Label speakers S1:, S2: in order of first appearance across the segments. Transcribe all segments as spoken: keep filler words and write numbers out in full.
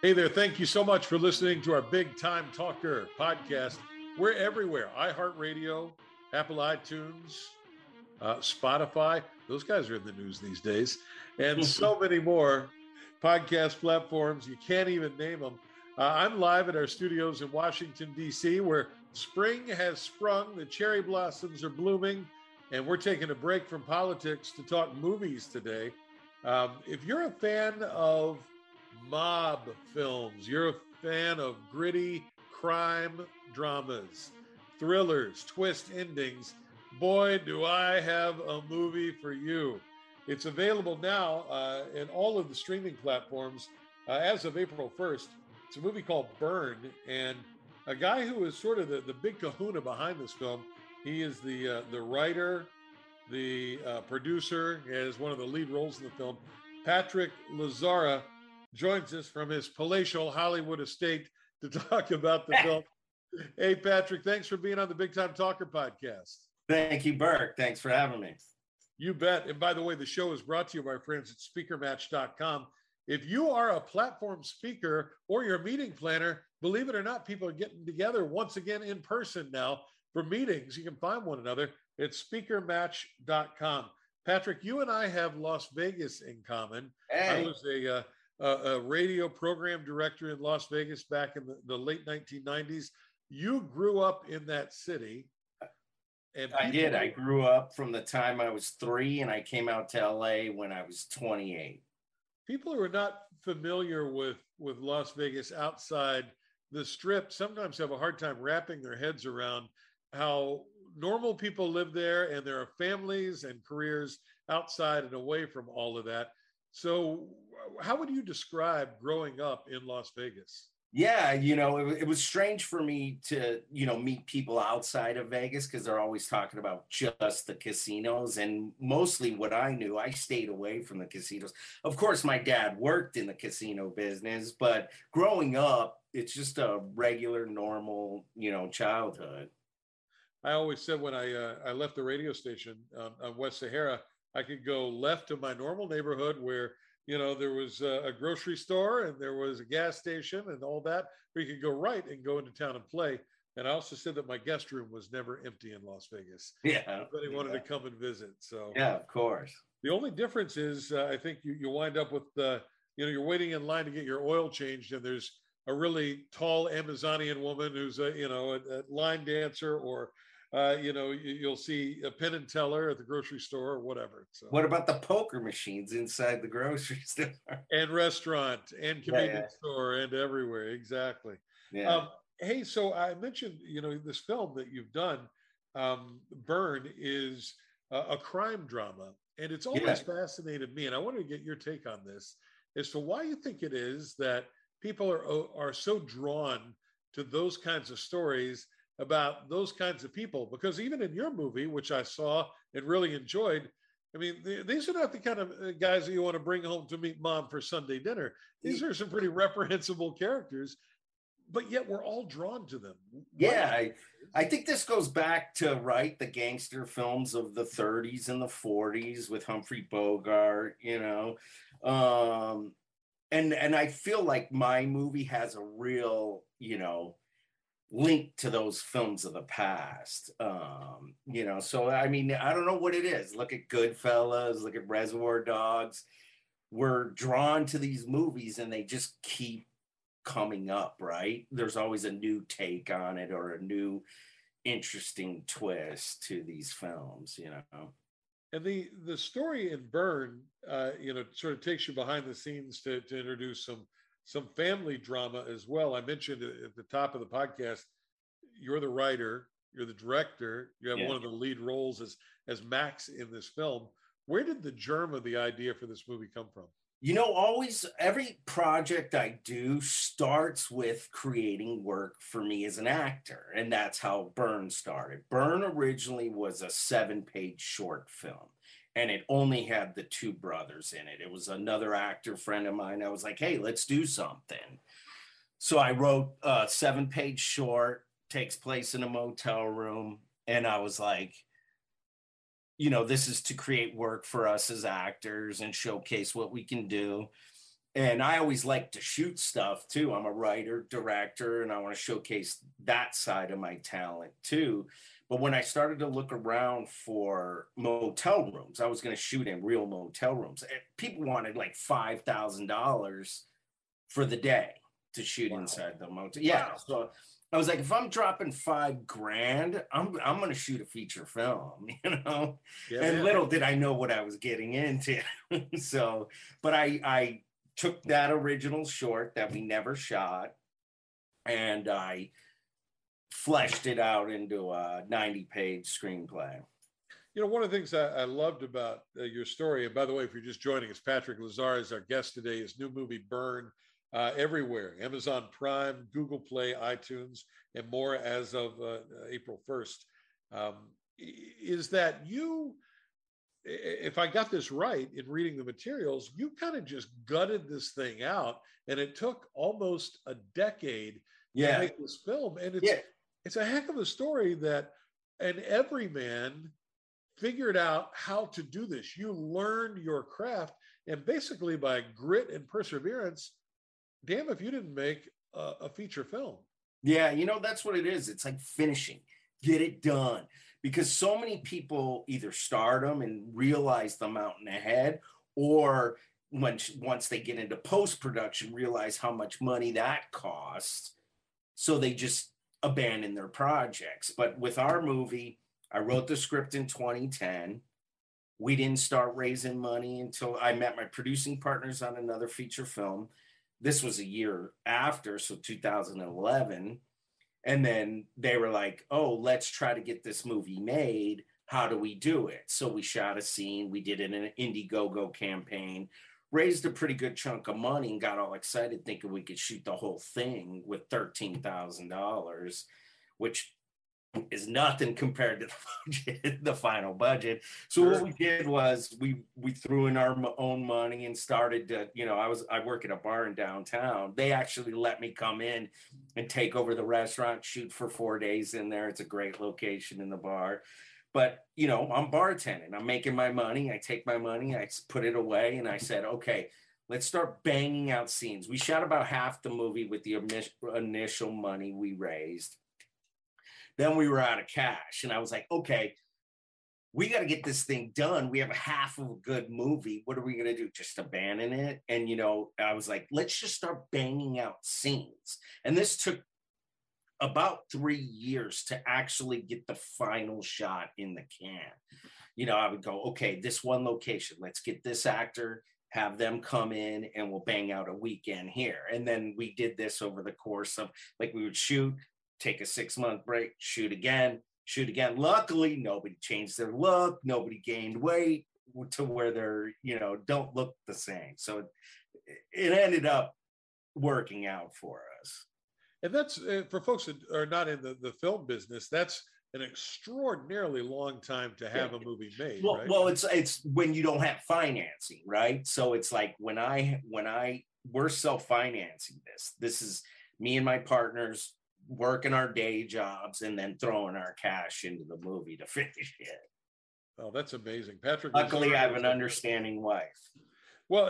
S1: Hey there. Thank you so much for listening to our Big Time Talker podcast. We're everywhere. iHeartRadio, Apple iTunes, uh, Spotify. Those guys are in the news these days. And so many more podcast platforms. You can't even name them. Uh, I'm live at our studios in Washington, D C, where spring has sprung. The cherry blossoms are blooming. And we're taking a break from politics to talk movies today. Um, if you're a fan of mob films, you're a fan of gritty crime dramas, thrillers, twist endings, boy, do I have a movie for you. It's available now uh, in all of the streaming platforms uh, as of April first. It's a movie called Burn, and a guy who is sort of the, the big kahuna behind this film. He is the uh, the writer, the uh, producer, as one of the lead roles in the film. Patrick Lazzara joins us from his palatial Hollywood estate to talk about the film. Hey, Patrick, thanks for being on the Big Time Talker podcast.
S2: Thank you, Burke. Thanks for having me.
S1: You bet. And by the way, the show is brought to you by our friends at speaker match dot com. If you are a platform speaker or you're a meeting planner, believe it or not, people are getting together once again in person now for meetings. You can find one another at speaker match dot com. Patrick, you and I have Las Vegas in common.
S2: Hey.
S1: I was a, uh, a, a radio program director in Las Vegas back in the, the late nineteen nineties. You grew up in that city.
S2: And I did. I grew up from the time I was three, and I came out to L A when I was twenty-eight.
S1: People who are not familiar with, with Las Vegas outside the Strip sometimes have a hard time wrapping their heads around how normal people live there, and there are families and careers outside and away from all of that. So how would you describe growing up in Las Vegas?
S2: Yeah, you know, it, it was strange for me to, you know, meet people outside of Vegas because they're always talking about just the casinos. And mostly what I knew, I stayed away from the casinos. Of course, my dad worked in the casino business, but growing up, it's just a regular, normal, you know, childhood.
S1: I always said when I uh, I left the radio station um, on West Sahara, I could go left to my normal neighborhood where, you know, there was a, a grocery store and there was a gas station and all that, or you could go right and go into town and play. And I also said that my guest room was never empty in Las Vegas.
S2: Yeah.
S1: Everybody wanted
S2: yeah.
S1: to come and visit. So
S2: yeah, of course.
S1: The only difference is uh, I think you, you wind up with, uh, you know, you're waiting in line to get your oil changed, and there's a really tall Amazonian woman who's a, you know, a, a line dancer, or Uh, you know, you, you'll see a Penn and Teller at the grocery store or whatever. So,
S2: what about the poker machines inside the grocery store?
S1: And restaurant and convenience
S2: yeah, yeah.
S1: store and everywhere. Exactly.
S2: Yeah.
S1: Um, hey, so I mentioned, you know, this film that you've done, um, Burn, is a, a crime drama. And it's always
S2: yeah.
S1: fascinated me. And I wanted to get your take on this as to why you think it is that people are, are so drawn to those kinds of stories about those kinds of people. Because even in your movie, which I saw and really enjoyed, I mean, th- these are not the kind of guys that you want to bring home to meet mom for Sunday dinner. These are some pretty reprehensible characters, but yet we're all drawn to them.
S2: Yeah, I, I think this goes back to, right, the gangster films of the thirties and the forties with Humphrey Bogart, you know. Um, and, and I feel like my movie has a real, you know, linked to those films of the past, um, you know, so I mean, I don't know what it is. Look at Goodfellas, look at Reservoir Dogs. We're drawn to these movies and they just keep coming up, right? There's always a new take on it or a new interesting twist to these films, you know.
S1: And the the story in Burn, uh, you know, sort of takes you behind the scenes to, to introduce some some family drama as well. I mentioned at the top of the podcast, you're the writer, you're the director, you have yeah. one of the lead roles as, as Max in this film. Where did the germ of the idea for this movie come from?
S2: You know, always, every project I do starts with creating work for me as an actor. And that's how Burn started. Burn originally was a seven-page short film. And it only had the two brothers in it. It was another actor friend of mine. I was like, hey, let's do something. So I wrote a seven-page short, takes place in a motel room. And I was like, you know, this is to create work for us as actors and showcase what we can do. and I always like to shoot stuff too. I'm a writer, director, and I want to showcase that side of my talent too. But when I started to look around for motel rooms, I was going to shoot in real motel rooms. People wanted like five thousand dollars for the day to shoot wow. inside the motel. Yeah. Wow. So I was like, if I'm dropping five grand, I'm I'm going to shoot a feature film, you know? Yeah, and yeah. little did I know what I was getting into. So, but I, I took that original short that we never shot, and I fleshed it out into a ninety page screenplay.
S1: You know, one of the things I, I loved about uh, your story, and by the way, if you're just joining us, Patrick Lazar is our guest today. His new movie, Burn, uh, everywhere, Amazon Prime, Google Play, iTunes, and more as of uh, April first. Um, is that you, if I got this right in reading the materials, you kind of just gutted this thing out, and it took almost a decade
S2: yeah.
S1: to make this film. And it's,
S2: yeah.
S1: it's a heck of a story that an everyman figured out how to do this. You learned your craft, and basically by grit and perseverance, damn if you didn't make a, a feature film.
S2: Yeah, you know, that's what it is. It's like finishing, get it done. Because so many people either start them and realize the mountain ahead, or when, once they get into post-production, realize how much money that costs. So they just abandon their projects. But with our movie, I wrote the script in twenty ten. We didn't start raising money until I met my producing partners on another feature film. This was a year after, so two thousand eleven. And then they were like, oh, let's try to get this movie made. How do we do it? So we shot a scene. We did an Indiegogo campaign, raised a pretty good chunk of money, and got all excited thinking we could shoot the whole thing with thirteen thousand dollars, which is nothing compared to the budget, the final budget. So sure. What we did was we we threw in our own money and started to, you know, I was I work at a bar in downtown. They actually let me come in and take over the restaurant, shoot for four days in there. It's a great location in the bar. But, you know, I'm bartending. I'm making my money. I take my money, I put it away, and I said, okay, let's start banging out scenes. We shot about half the movie with the initial money we raised. Then we were out of cash, and I was like, okay, we got to get this thing done. We have a half of a good movie. What are we going to do? Just abandon it? And, you know, I was like, let's just start banging out scenes. And this took about three years to actually get the final shot in the can. You know, I would go, okay, this one location, let's get this actor, have them come in, and we'll bang out a weekend here. And then we did this over the course of, like, we would shoot, take a six month break, shoot again, shoot again. Luckily, nobody changed their look. Nobody gained weight to where they're, you know, don't look the same. So it, it ended up working out for us.
S1: And that's uh, for folks that are not in the, the film business, that's an extraordinarily long time to have yeah. a movie made.
S2: Well,
S1: right?
S2: well, it's, it's when you don't have financing, right? So it's like when I, when I, we're self-financing this, this is me and my partners working our day jobs and then throwing our cash into the movie to finish it.
S1: Oh, that's amazing. Patrick.
S2: Luckily, I have an understanding wife.
S1: Well,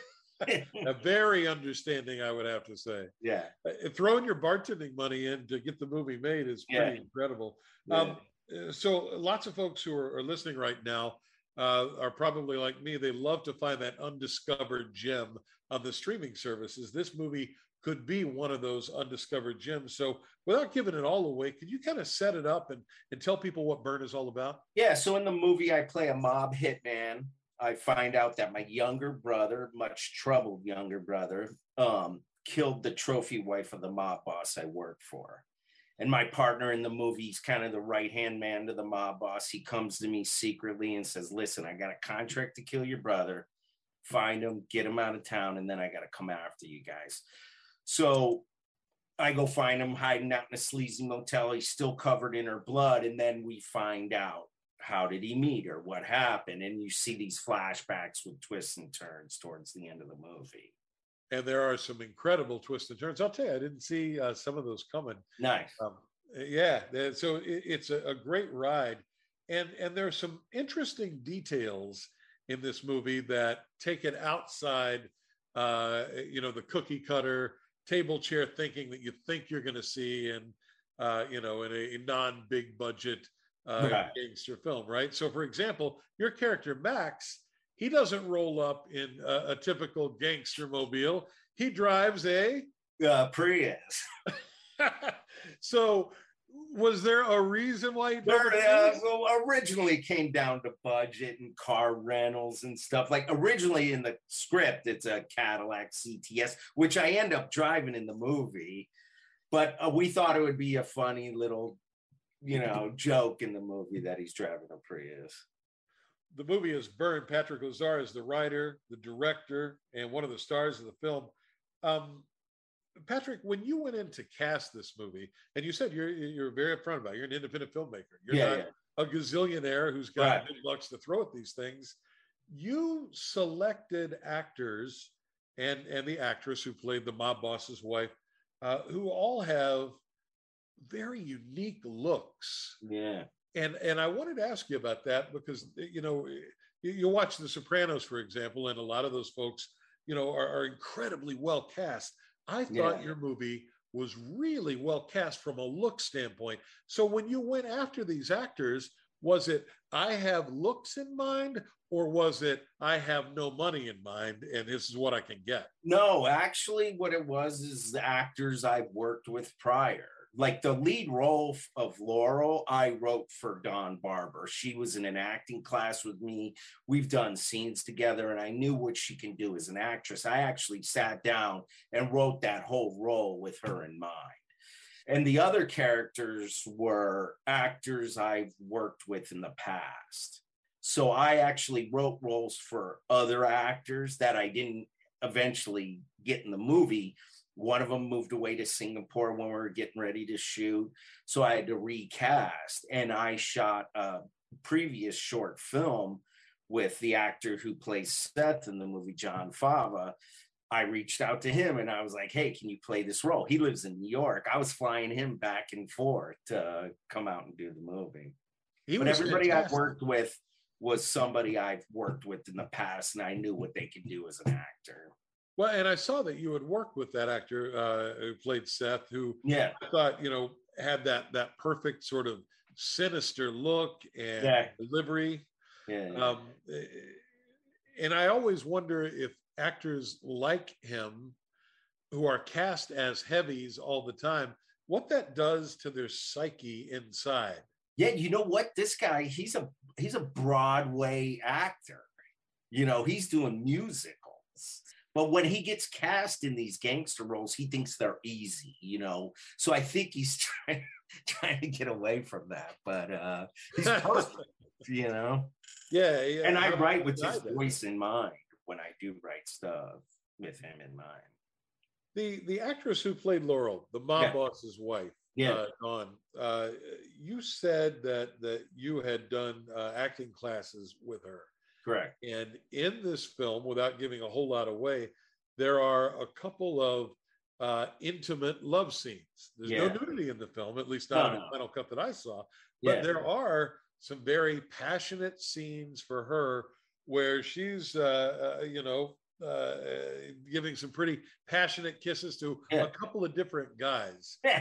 S1: a very understanding, I would have to say.
S2: Yeah.
S1: Uh, throwing your bartending money in to get the movie made is pretty yeah. incredible.
S2: Yeah.
S1: Um, so lots of folks who are, are listening right now uh, are probably like me. They love to find that undiscovered gem on the streaming services. This movie could be one of those undiscovered gems. So without giving it all away, could you kind of set it up and, and tell people what Burn is all about?
S2: Yeah, so in the movie, I play a mob hitman. I find out that my younger brother, much troubled younger brother, um, killed the trophy wife of the mob boss I worked for. And my partner in the movie is kind of the right-hand man to the mob boss. He comes to me secretly and says, listen, I got a contract to kill your brother. Find him, get him out of town, and then I got to come after you guys. So I go find him hiding out in a sleazy motel. He's still covered in her blood. And then we find out, how did he meet her? What happened? And you see these flashbacks with twists and turns towards the end of the movie.
S1: And there are some incredible twists and turns. I'll tell you, I didn't see uh, some of those coming.
S2: Nice. Um,
S1: yeah. So it, it's a, a great ride. And, and there are some interesting details in this movie that take it outside uh, you know, the cookie cutter table chair thinking that you think you're going to see in, uh, you know, in a non-big budget uh,
S2: Right.
S1: gangster film, right? So, for example, your character Max, he doesn't roll up in a, a typical gangster mobile. He drives a
S2: uh, Prius.
S1: So, was there a reason why he
S2: There, uh, well, originally came down to budget and car rentals and stuff. Like originally in the script, it's a Cadillac C T S, which I end up driving in the movie. But uh, we thought it would be a funny little, you know, joke in the movie that he's driving a Prius.
S1: The movie is Burn. Patrick Lazar is the writer, the director, and one of the stars of the film. Um, Patrick, when you went in to cast this movie, and you said you're you're very upfront about it, you're an independent filmmaker. You're
S2: yeah,
S1: not
S2: yeah.
S1: a gazillionaire who's got
S2: Right.
S1: big bucks to throw at these things. You selected actors and and the actress who played the mob boss's wife, uh, who all have very unique looks.
S2: Yeah.
S1: And and I wanted to ask you about that because, you know, you, you watch The Sopranos, for example, and a lot of those folks, you know, are, are incredibly well cast. I thought
S2: Yeah.
S1: your movie was really well cast from a look standpoint. So when you went after these actors, was it I have looks in mind, or was it I have no money in mind and this is what I can get?
S2: No, actually, what it was is the actors I've worked with prior. Like the lead role of Laurel, I wrote for Dawn Barber. She was in an acting class with me. We've done scenes together, and I knew what she can do as an actress. I actually sat down and wrote that whole role with her in mind. And the other characters were actors I've worked with in the past. So I actually wrote roles for other actors that I didn't eventually get in the movie. One of them moved away to Singapore when we were getting ready to shoot. So I had to recast. And I shot a previous short film with the actor who plays Seth in the movie, John Fava. I reached out to him and I was like, hey, can you play this role? He lives in New York. I was flying him back and forth to come out and do the movie.
S1: He
S2: but
S1: was
S2: everybody
S1: fantastic.
S2: I've worked with was somebody I've worked with in the past, and I knew what they could do as an actor.
S1: Well, and I saw that you had worked with that actor uh, who played Seth, who
S2: Yeah.
S1: I thought, you know, had that that perfect sort of sinister look and
S2: Yeah.
S1: delivery.
S2: Yeah.
S1: Um, and I always wonder if actors like him, who are cast as heavies all the time, what that does to their psyche inside.
S2: Yeah, you know what? This guy, he's a he's a Broadway actor. You know, he's doing musicals. But when he gets cast in these gangster roles, he thinks they're easy, you know. So I think he's trying trying to get away from that. But uh he's perfect, you know.
S1: Yeah, yeah.
S2: And I
S1: How
S2: write with
S1: did
S2: his
S1: that?
S2: voice in mind when I do write stuff with him in mind.
S1: The the actress who played Laurel, the mob
S2: Yeah.
S1: boss's wife,
S2: Yeah.
S1: uh, Dawn, uh, you said that that you had done uh, acting classes with her.
S2: Correct.
S1: And in this film, without giving a whole lot away, there are a couple of uh, intimate love scenes. There's
S2: Yeah.
S1: no nudity in the film, at least not
S2: No,
S1: in the
S2: no.
S1: final cut that I saw. But
S2: Yeah.
S1: there are some very passionate scenes for her where she's, uh, uh, you know, uh, giving some pretty passionate kisses to
S2: Yeah.
S1: a couple of different guys.
S2: Yeah.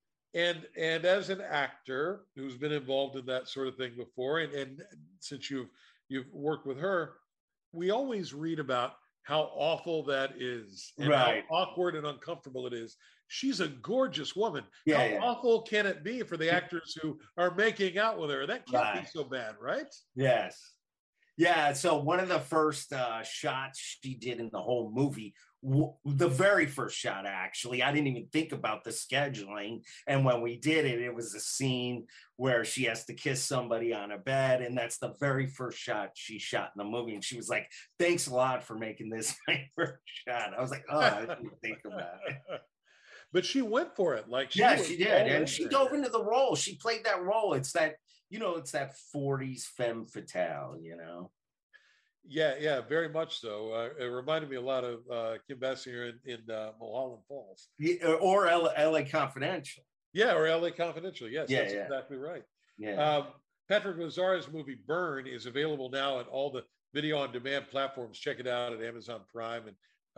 S1: And and as an actor who's been involved in that sort of thing before, and, and since you've you've worked with her, we always read about how awful that is and
S2: Right.
S1: how awkward and uncomfortable it is. She's a gorgeous woman.
S2: Yeah,
S1: how
S2: yeah.
S1: awful can it be for the actors who are making out with her? That can't be
S2: Right.
S1: so bad, right?
S2: Yes. Yeah. So one of the first uh, shots she did in the whole movie, w- the very first shot, actually, I didn't even think about the scheduling. And when we did it, it was a scene where she has to kiss somebody on a bed. And that's the very first shot she shot in the movie. And she was like, thanks a lot for making this my first shot. I was like, oh, I didn't think about it.
S1: But she went for it. Like she
S2: Yeah,
S1: was
S2: she did.
S1: all in
S2: And she
S1: there.
S2: dove into the role. She played that role. It's that, you know, it's that forties femme fatale, you know?
S1: Yeah, yeah, very much so. Uh, it reminded me a lot of uh, Kim Basinger in, in uh, Mulholland Falls.
S2: Yeah, or L- LA Confidential.
S1: Yeah, or L A Confidential. Yes,
S2: Yeah,
S1: that's
S2: yeah.
S1: exactly right.
S2: Yeah.
S1: Um, Patrick Lazar's movie Burn is available now at all the video on demand platforms. Check it out at Amazon Prime and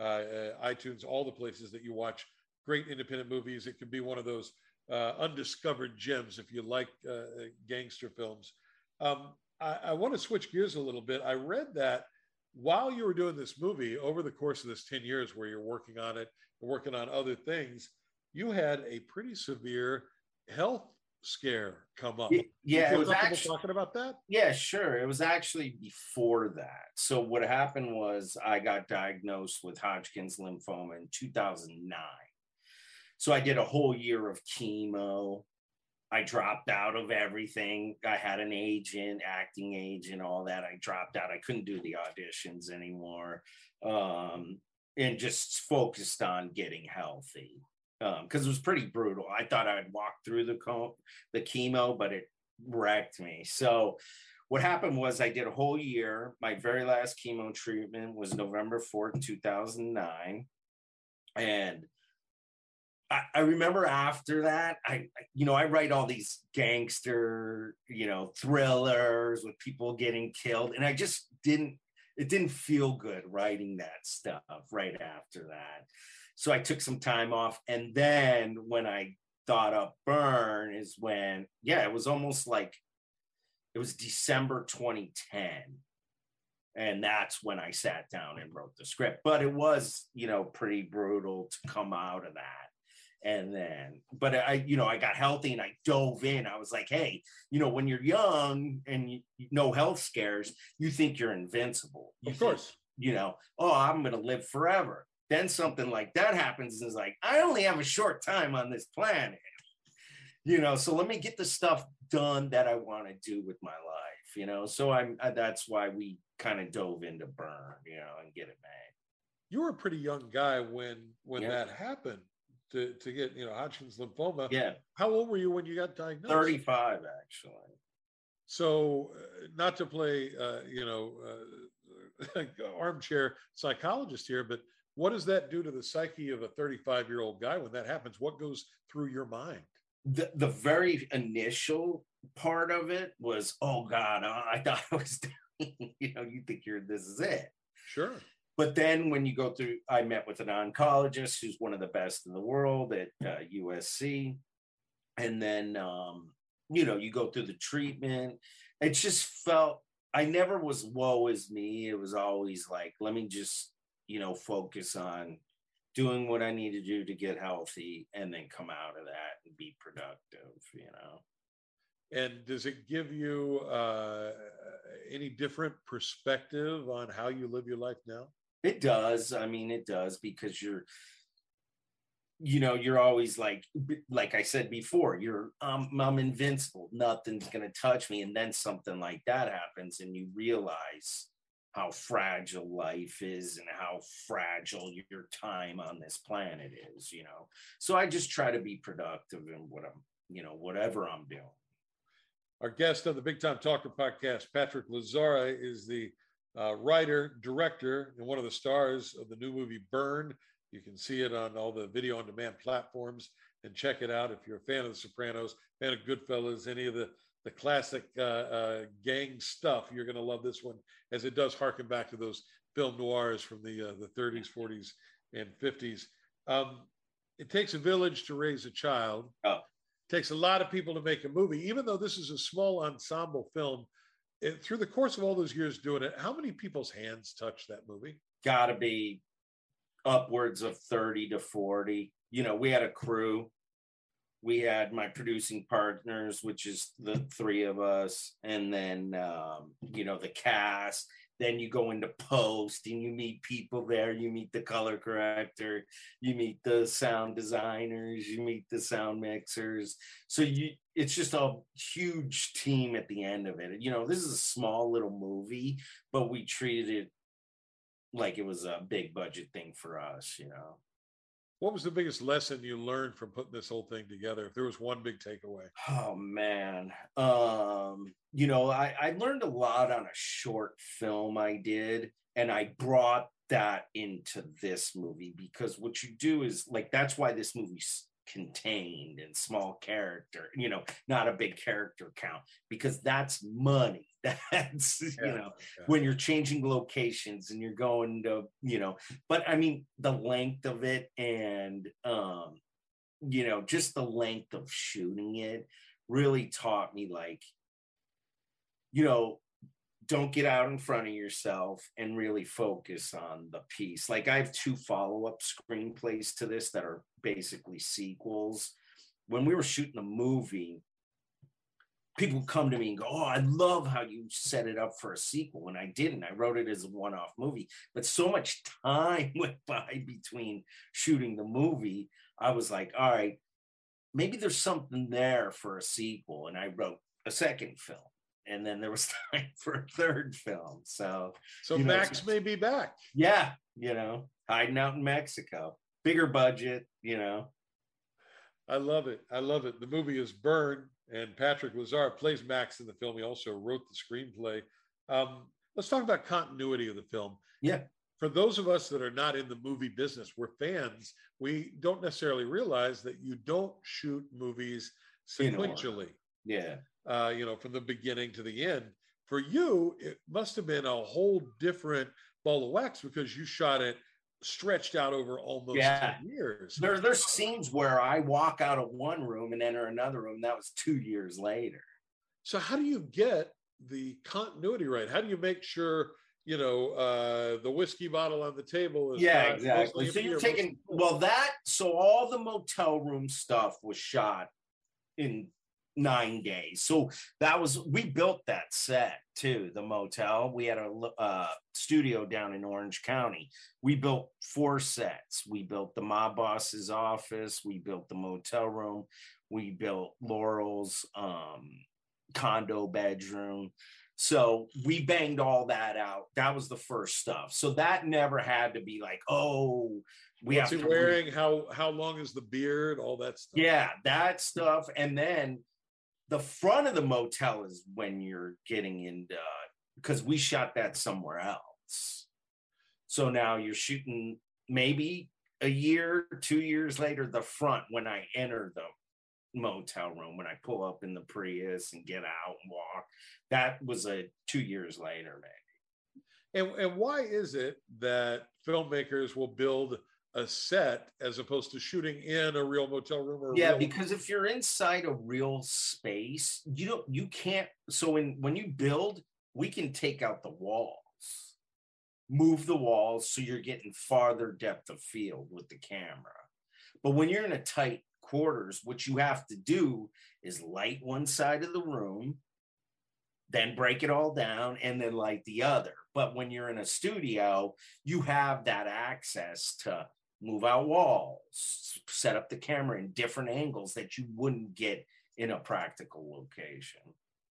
S1: uh, uh, iTunes, all the places that you watch great independent movies. It can be one of those uh, undiscovered gems if you like uh, gangster films. Um, I, I want to switch gears a little bit. I read that while you were doing this movie, over the course of this ten years where you're working on it and working on other things, you had a pretty severe health scare come up.
S2: Yeah, it was actually
S1: talking about that.
S2: Yeah, sure. It was actually before that. So what happened was I got diagnosed with Hodgkin's lymphoma in two thousand nine. So I did a whole year of chemo. I dropped out of everything. I had an agent, acting agent, all that. I dropped out. I couldn't do the auditions anymore, um, and just focused on getting healthy. Because um, it was pretty brutal. I thought I'd walk through the co- the chemo, but it wrecked me. So what happened was I did a whole year. My very last chemo treatment was November fourth, two thousand nine. And I, I remember after that, I, you know, I write all these gangster, you know, thrillers with people getting killed. And I just didn't, it didn't feel good writing that stuff right after that. So I took some time off. And then when I thought up Burn is when, yeah, it was almost like, it was December twenty ten. And that's when I sat down and wrote the script. But it was, you know, pretty brutal to come out of that. And then, but I, you know, I got healthy and I dove in. I was like, hey, you know, when you're young and you, no health scares, you think you're invincible. You
S1: of course.
S2: Think, you know, oh, I'm going to live forever. Then something like that happens and it's like, I only have a short time on this planet, you know, so let me get the stuff done that I want to do with my life, you know? So I'm, I, that's why we kind of dove into Burn, you know, and get it made.
S1: You were a pretty young guy when, when
S2: yeah.
S1: that happened to, to get, you know, Hodgkin's lymphoma.
S2: Yeah.
S1: How old were you when you got diagnosed?
S2: thirty-five, actually.
S1: So uh, not to play, uh, you know, uh, armchair psychologist here, but what does that do to the psyche of a thirty-five-year-old guy when that happens? What goes through your mind?
S2: The, the very initial part of it was, oh, God, I thought I was, you know, you think you're, this is it.
S1: Sure.
S2: But then when you go through, I met with an oncologist who's one of the best in the world at uh, U S C. And then, um, you know, you go through the treatment. It just felt, I never was woe is me. It was always like, let me just, you know, focus on doing what I need to do to get healthy and then come out of that and be productive, you know.
S1: And does it give you uh, any different perspective on how you live your life now?
S2: It does. I mean, it does, because you're, you know, you're always like, like I said before, you're, um, I'm invincible. Nothing's going to touch me. And then something like that happens and you realize how fragile life is and how fragile your time on this planet is, you know. So I just try to be productive in what I'm, you know, whatever I'm doing.
S1: Our guest on the Big Time Talker podcast, Patrick Lazzara, is the uh, writer, director, and one of the stars of the new movie Burn. You can see it on all the video on demand platforms and check it out if you're a fan of The Sopranos, fan of Goodfellas, any of the the classic uh, uh, gang stuff. You're going to love this one, as it does harken back to those film noirs from the uh, the thirties, forties, and fifties. Um, it takes a village to raise a child.
S2: Oh.
S1: It takes a lot of people to make a movie. Even though this is a small ensemble film, it, through the course of all those years doing it, how many people's hands touched that movie?
S2: Got to be upwards of thirty to forty. You know, we had a crew. We had my producing partners, which is the three of us, and then, um, you know, the cast. Then you go into post and you meet people there. You meet the color corrector, you meet the sound designers, you meet the sound mixers. So you, it's just a huge team at the end of it. You know, this is a small little movie, but we treated it like it was a big budget thing for us, you know.
S1: What was the biggest lesson you learned from putting this whole thing together? If there was one big takeaway.
S2: Oh, man. Um, you know, I, I learned a lot on a short film I did, and I brought that into this movie, because what you do is, like, that's why this movie contained and small character, you know, not a big character count, because that's money. That's, yeah, you know, yeah. when you're changing locations and you're going to, you know, but I mean, the length of it and, um, you know, just the length of shooting it really taught me, like, you know, don't get out in front of yourself and really focus on the piece. Like, I have two follow-up screenplays to this that are basically sequels. When we were shooting the movie, people come to me and go, oh, I love how you set it up for a sequel. And I didn't. I wrote it as a one-off movie. But so much time went by between shooting the movie. I was like, all right, maybe there's something there for a sequel. And I wrote a second film. And then there was time for a third film. So,
S1: so you know, Max may be back.
S2: Yeah. You know, hiding out in Mexico, bigger budget, you know.
S1: I love it. I love it. The movie is Burn, and Patrick Lazar plays Max in the film. He also wrote the screenplay. Um, let's talk about continuity of the film.
S2: Yeah.
S1: For those of us that are not in the movie business, we're fans, we don't necessarily realize that you don't shoot movies sequentially.
S2: Yeah.
S1: Uh, you know, from the beginning to the end. For you, it must have been a whole different ball of wax, because you shot it stretched out over almost
S2: yeah.
S1: ten years.
S2: There, there's scenes where I walk out of one room and enter another room. That was two years later.
S1: So how do you get the continuity right? How do you make sure, you know, uh, the whiskey bottle on the table is
S2: yeah, exactly. So you're taking, well, that, so all the motel room stuff was shot in nine days. So that was, we built that set too, the motel. We had a uh, studio down in Orange County. We built four sets. We built the mob boss's office. We built the motel room. We built Laurel's um, condo bedroom. So we banged all that out. That was the first stuff. So that never had to be like, oh, we
S1: What's
S2: have
S1: he
S2: to
S1: wearing? Re- how how long is the beard? All that stuff.
S2: Yeah, that stuff. And then the front of the motel is when you're getting into, because we shot that somewhere else. So now you're shooting maybe a year, two years later, the front, when I enter the motel room, when I pull up in the Prius and get out and walk, that was a two years later, maybe.
S1: And, and why is it that filmmakers will build a set as opposed to shooting in a real motel room? Or
S2: yeah,
S1: real-
S2: because if you're inside a real space, you don't, you can't. So when when you build, we can take out the walls, move the walls, so you're getting farther depth of field with the camera. But when you're in a tight quarters, what you have to do is light one side of the room, then break it all down, and then light the other. But when you're in a studio, you have that access to move out walls, set up the camera in different angles that you wouldn't get in a practical location.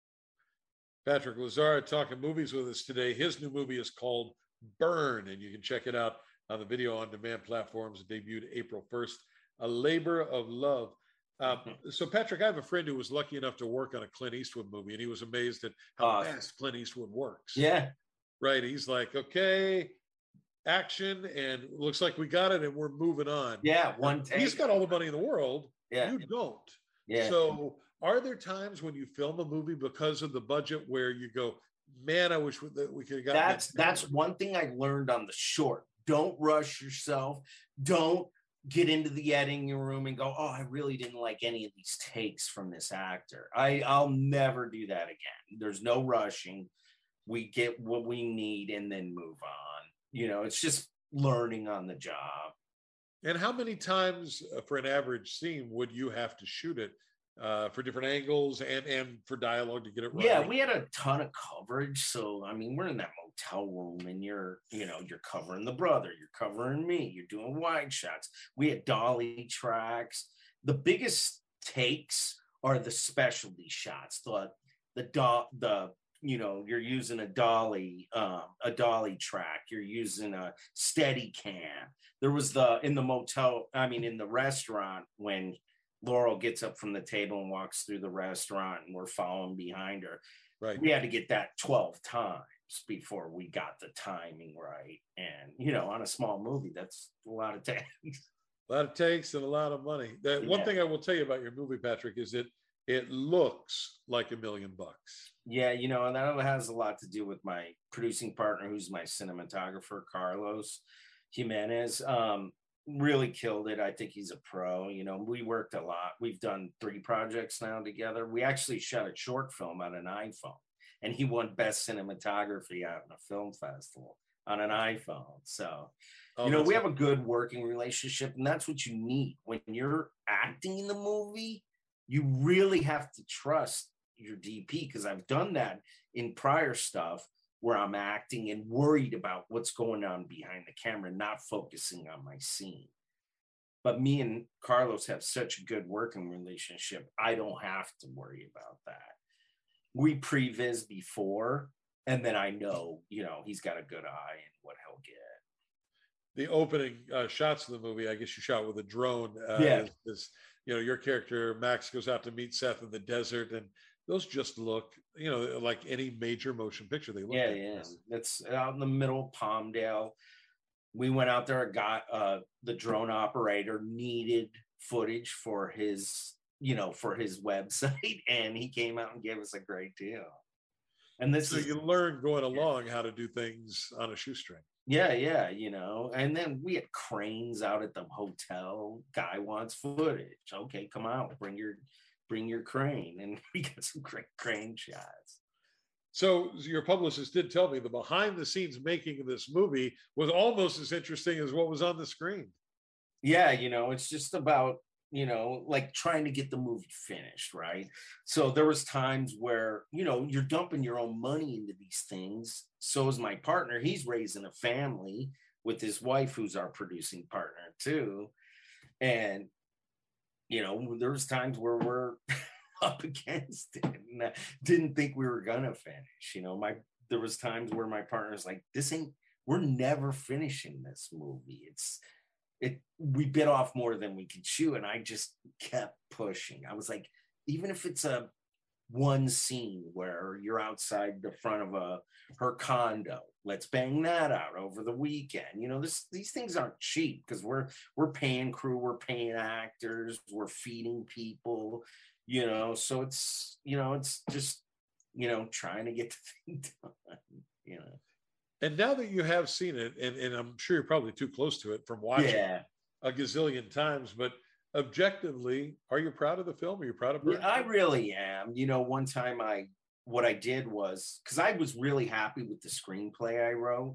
S1: Patrick Lazar talking movies with us today. His new movie is called Burn, and you can check it out on the video on demand platforms. It debuted April first. A Labor of Love. Um, so, Patrick, I have a friend who was lucky enough to work on a Clint Eastwood movie, and he was amazed at how
S2: uh,
S1: fast Clint Eastwood works.
S2: Yeah.
S1: Right. He's like, okay, action, and looks like we got it, and we're moving on.
S2: Yeah, one take.
S1: He's got all the money in the world.
S2: Yeah.
S1: You don't.
S2: Yeah.
S1: So are there times when you film a movie because of the budget where you go, man, I wish we, that we could have gotten
S2: that's that that's one thing I learned on the short. Don't rush yourself. Don't get into the editing room and go, oh, I really didn't like any of these takes from this actor. I, I'll never do that again. There's no rushing. We get what we need and then move on. You know, it's just learning on the job.
S1: And how many times for an average scene would you have to shoot it uh, for different angles and, and for dialogue to get it right?
S2: Yeah, we had a ton of coverage. So, I mean, we're in that motel room and you're, you know, you're covering the brother, you're covering me, you're doing wide shots. We had dolly tracks. The biggest takes are the specialty shots, the, the, do, the, you know, you're using a dolly, um, a dolly track. You're using a steady cam. There was the, in the motel, I mean, in the restaurant, when Laurel gets up from the table and walks through the restaurant and we're following behind her.
S1: Right.
S2: We had to get that twelve times before we got the timing right. And, you know, on a small movie, that's a lot of takes.
S1: A lot of takes and a lot of money. That
S2: Yeah.
S1: one thing I will tell you about your movie, Patrick, is it it looks like a million bucks.
S2: Yeah, you know, and that has a lot to do with my producing partner, who's my cinematographer, Carlos Jimenez. Um, really killed it. I think he's a pro. You know, we worked a lot. We've done three projects now together. We actually shot a short film on an iPhone, and he won best cinematography out in a film festival on an iPhone. So,
S1: Oh,
S2: you know,
S1: that's
S2: we have a good working relationship, and that's what you need when you're acting in the movie. You really have to trust your D P, because I've done that in prior stuff where I'm acting and worried about what's going on behind the camera, not focusing on my scene. But me and Carlos have such a good working relationship, I don't have to worry about that. We pre-vis before, and then I know, you know, he's got a good eye and what he'll get.
S1: The opening uh, shots of the movie, I guess you shot with a drone. Uh,
S2: Yeah.
S1: Is, is, you know, your character, Max, goes out to meet Seth in the desert, and those just look, you know, like any major motion picture. They look
S2: Yeah,
S1: like
S2: yeah.
S1: this.
S2: It's out in the middle of Palmdale. We went out there, got uh, the drone operator needed footage for his, you know, for his website, and he came out and gave us a great deal. And this
S1: So
S2: is,
S1: you learn going along how to do things on a shoestring.
S2: yeah, yeah, you know. And then we had cranes out at the hotel. Guy wants footage. Okay, come out, bring your bring your crane, and we got some great crane shots.
S1: So your publicist did tell me the behind the scenes making of this movie was almost as interesting as what was on the screen.
S2: Yeah, you know, it's just about, you know, like trying to get the movie finished, right? So there was times where, you know, you're dumping your own money into these things. So is my partner. He's raising a family with his wife, who's our producing partner too. And, you know, there was times where we're up against it and I didn't think we were gonna finish. You know, my there was times where my partner's like, this ain't, we're never finishing this movie. It's it we bit off more than we could chew, and I just kept pushing. I was like, even if it's a one scene where you're outside the front of a her condo, let's bang that out over the weekend. You know, this these things aren't cheap, because we're we're paying crew, we're paying actors, we're feeding people, you know. So it's, you know, it's just, you know, trying to get the thing done, you know.
S1: And now that you have seen it, and, and I'm sure you're probably too close to it from watching
S2: Yeah.
S1: a gazillion times, but objectively, are you proud of the film? Are you proud of it?
S2: Yeah, I really am. You know, one time I, what I did was, because I was really happy with the screenplay I wrote.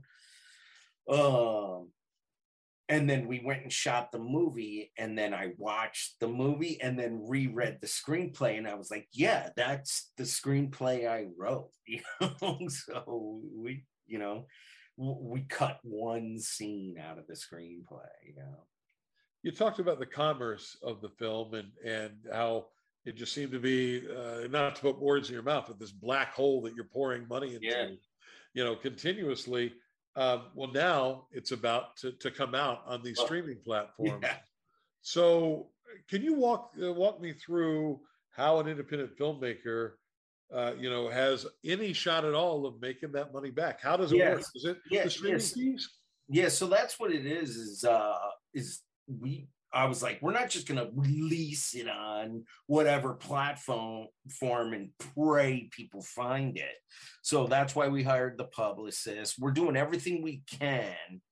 S2: Um, and then we went and shot the movie, and then I watched the movie and then reread the screenplay, and I was like, yeah, that's the screenplay I wrote. You know, so we, you know, we cut one scene out of the screenplay, you know.
S1: You talked about the commerce of the film and and how it just seemed to be, uh, not to put words in your mouth, but this black hole that you're pouring money into,
S2: Yeah.
S1: you know, continuously. Um, well, now it's about to, to come out on these
S2: Well,
S1: streaming platforms.
S2: Yeah.
S1: So, can you walk uh, walk me through how an independent filmmaker, uh, you know, has any shot at all of making that money back? How does it
S2: Yes.
S1: work? Is it
S2: Yeah,
S1: the streaming
S2: yes.
S1: fees?
S2: Yeah, so that's what it is, is uh is we I was like, we're not just gonna release it on whatever platform form and pray people find it. So that's why we hired the publicist. We're doing everything we can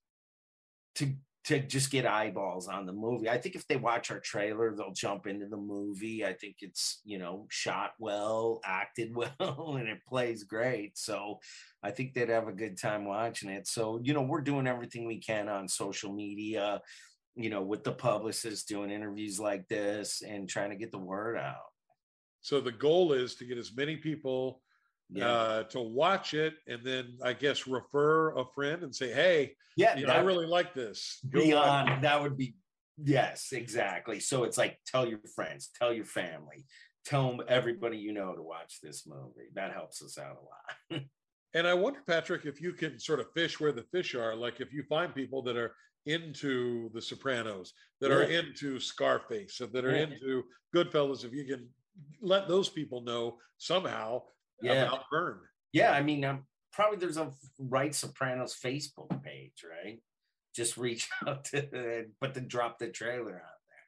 S2: to to just get eyeballs on the movie. I think if they watch our trailer, they'll jump into the movie. I think it's, you know, shot well, acted well, and it plays great. So I think they'd have a good time watching it. So, you know, we're doing everything we can on social media, you know, with the publicist, doing interviews like this and trying to get the word out.
S1: So the goal is to get as many people
S2: Yeah.
S1: uh, to watch it, and then I guess refer a friend and say, "Hey,
S2: Yeah.
S1: you know, I
S2: that-
S1: really like this." Go watch it.
S2: Beyond that would be, yes, exactly. So it's like, tell your friends, tell your family, tell them, everybody you know, to watch this movie. That helps us out a lot.
S1: And I wonder, Patrick, if you can sort of fish where the fish are. Like if you find people that are into The Sopranos, that are
S2: Yeah.
S1: into Scarface, and that are
S2: Yeah.
S1: into Goodfellas, if you can let those people know somehow
S2: Yeah.
S1: about Burn.
S2: Yeah, I mean, um, probably there's a Right Sopranos Facebook page, right? just reach out to, but then drop the trailer out there.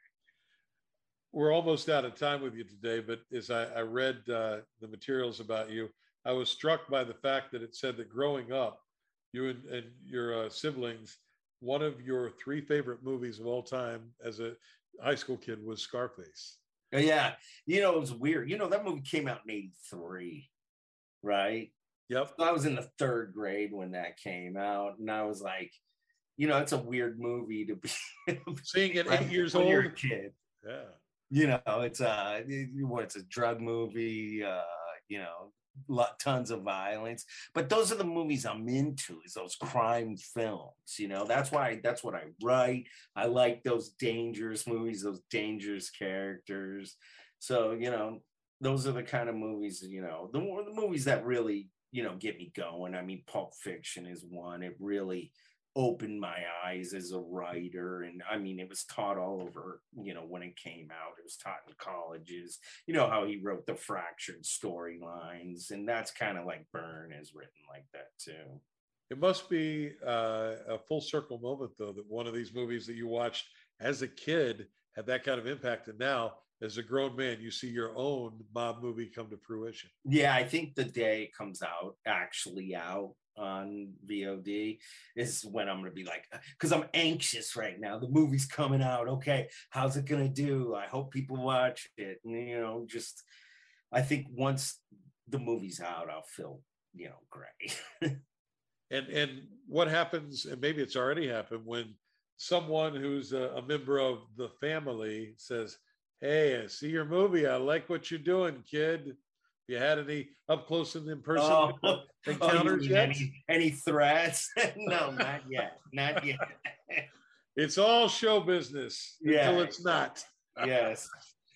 S1: We're almost out of time with you today, but as I, I read uh, the materials about you, I was struck by the fact that it said that growing up, you and, and your uh, siblings, one of your three favorite movies of all time as a high school kid was Scarface.
S2: Yeah. You know, it was weird. You know, that movie came out in eighty-three, right?
S1: Yep.
S2: So I was in the third grade when that came out. And I was like, you know, it's a weird movie to be
S1: seeing at eight years
S2: when
S1: old.
S2: You're a kid.
S1: Yeah.
S2: You know, it's a, what's a drug movie, uh, you know, lot, tons of violence, but those are the movies I'm into, is those crime films. You know, that's why, that's what I write. I like those dangerous movies, those dangerous characters. So, you know, those are the kind of movies, you know, the, the movies that really, you know, get me going. I mean, Pulp Fiction is one. It really opened my eyes as a writer. And I mean, it was taught all over, you know, when it came out, it was taught in colleges. You know how he wrote the fractured storylines, and that's kind of like Byrne is written like that too.
S1: It must be uh, a full circle moment, though, that one of these movies that you watched as a kid had that kind of impact, and now as a grown man, you see your own mob movie come to fruition.
S2: Yeah, I think the day it comes out, actually out on V O D, is when I'm going to be like, because I'm anxious right now. The movie's coming out. Okay, how's it going to do? I hope people watch it. And, you know, just, I think once the movie's out, I'll feel, you know, great.
S1: and and what happens, and maybe it's already happened, when someone who's a, a member of the family says, hey, I see your movie. I like what you're doing, kid. You had any up close and in person
S2: oh,
S1: encounters
S2: oh,
S1: yet?
S2: Any, any threats? No, not yet. Not yet.
S1: It's all show business
S2: yeah.
S1: until it's not.
S2: Yes.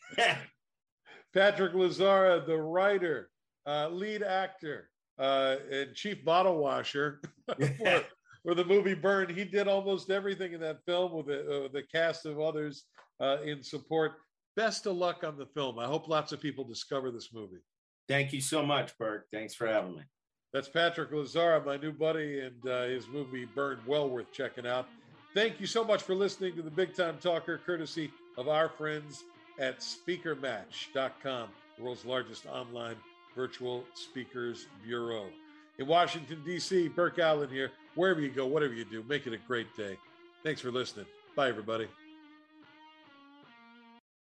S1: Patrick Lazzara, the writer, uh, lead actor, uh, and chief bottle washer for, for the movie Byrne. He did almost everything in that film with the, uh, the cast of others uh, in support. Best of luck on the film. I hope lots of people discover this movie.
S2: Thank you so much, Burke. Thanks for having me.
S1: That's Patrick Lazzara, my new buddy, and uh, his movie Byrne, well worth checking out. Thank you so much for listening to the Big Time Talker, courtesy of our friends at speaker match dot com, the world's largest online virtual speakers bureau. In Washington, D C, Burke Allen here. Wherever you go, whatever you do, make it a great day. Thanks for listening. Bye, everybody.